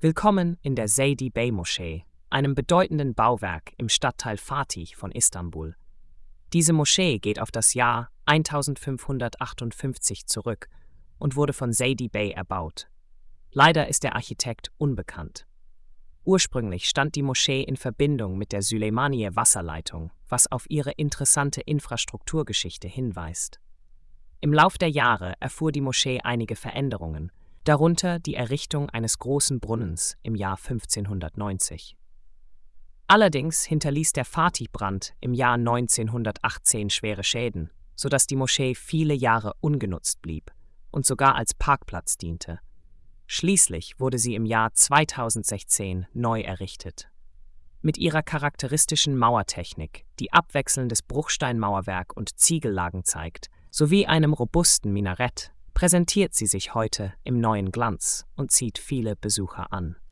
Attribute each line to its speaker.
Speaker 1: Willkommen in der Zeydi Bey Moschee, einem bedeutenden Bauwerk im Stadtteil Fatih von Istanbul. Diese Moschee geht auf das Jahr 1558 zurück und wurde von Zeydi Bey erbaut. Leider ist der Architekt unbekannt. Ursprünglich stand die Moschee in Verbindung mit der Süleymaniye-Wasserleitung, was auf ihre interessante Infrastrukturgeschichte hinweist. Im Lauf der Jahre erfuhr die Moschee einige Veränderungen, darunter die Errichtung eines großen Brunnens im Jahr 1590. Allerdings hinterließ der Fatih-Brand im Jahr 1918 schwere Schäden, sodass die Moschee viele Jahre ungenutzt blieb und sogar als Parkplatz diente. Schließlich wurde sie im Jahr 2016 neu errichtet. Mit ihrer charakteristischen Mauertechnik, die abwechselndes Bruchsteinmauerwerk und Ziegellagen zeigt, sowie einem robusten Minarett, präsentiert sie sich heute im neuen Glanz und zieht viele Besucher an.